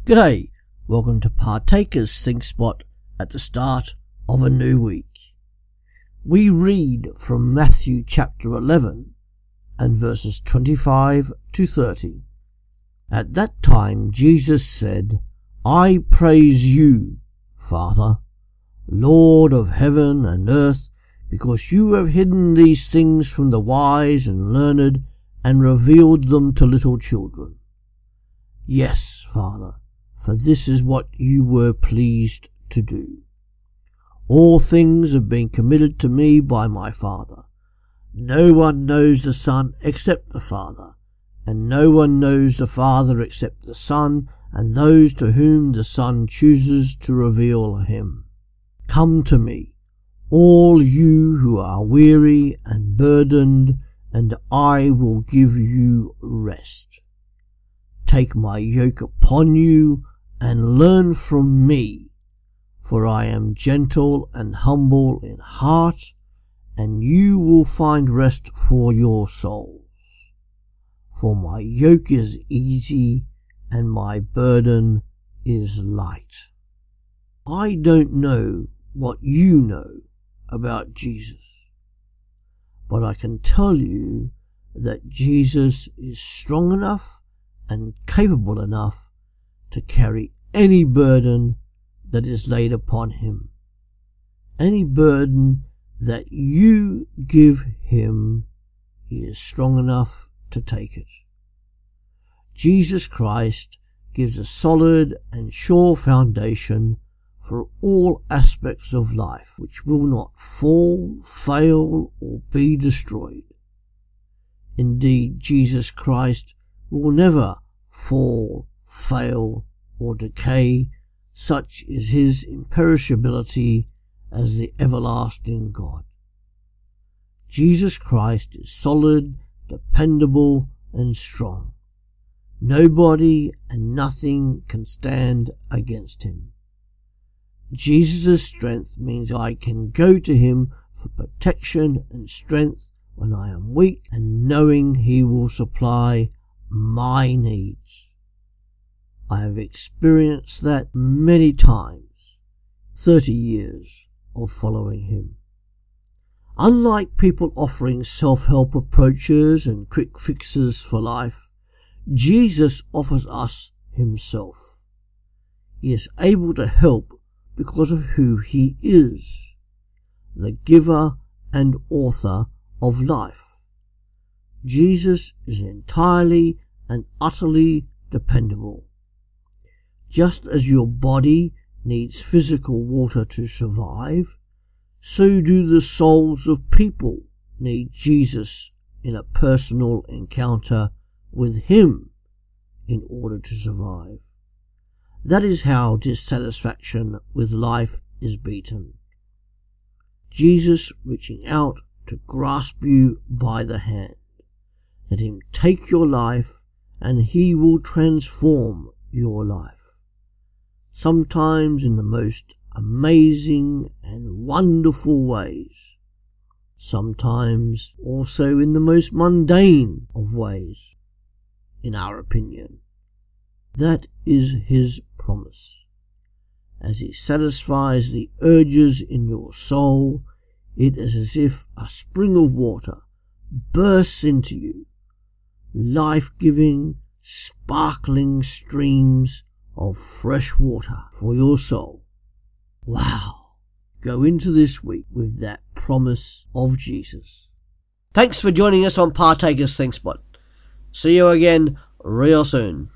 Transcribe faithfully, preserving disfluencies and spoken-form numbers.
G'day, welcome to Partakers Think Spot at the start of a new week. We read from Matthew chapter eleven and verses twenty-five to thirty. At that time Jesus said, I praise you, Father, Lord of heaven and earth, because you have hidden these things from the wise and learned and revealed them to little children. Yes, Father, for this is what you were pleased to do. All things have been committed to me by my Father. No one knows the Son except the Father, and no one knows the Father except the Son, and those to whom the Son chooses to reveal him. Come to me, all you who are weary and burdened, and I will give you rest. Take my yoke upon you, and learn from me, for I am gentle and humble in heart, and you will find rest for your souls. For my yoke is easy, and my burden is light. I don't know what you know about Jesus, but I can tell you that Jesus is strong enough and capable enough to carry any burden that is laid upon him. Any burden that you give him, he is strong enough to take it. Jesus Christ gives a solid and sure foundation for all aspects of life, which will not fall, fail, or be destroyed. Indeed, Jesus Christ will never fall, fail, or decay. Such is his imperishability as the everlasting God. Jesus Christ is solid, dependable, and strong. Nobody and nothing can stand against him. Jesus' strength means I can go to him for protection and strength when I am weak, and knowing he will supply my needs. I have experienced that many times, thirty years of following him. Unlike people offering self-help approaches and quick fixes for life, Jesus offers us himself. He is able to help because of who he is, the giver and author of life. Jesus is entirely and utterly dependable. Just as your body needs physical water to survive, so do the souls of people need Jesus in a personal encounter with him in order to survive. That is how dissatisfaction with life is beaten. Jesus reaching out to grasp you by the hand. Let him take your life, and he will transform your life. Sometimes in the most amazing and wonderful ways. Sometimes also in the most mundane of ways, in our opinion. That is his promise. As he satisfies the urges in your soul, it is as if a spring of water bursts into you, life-giving, sparkling streams of fresh water for your soul. Wow! Go into this week with that promise of Jesus. Thanks for joining us on Partakers Think Spot. See you again real soon.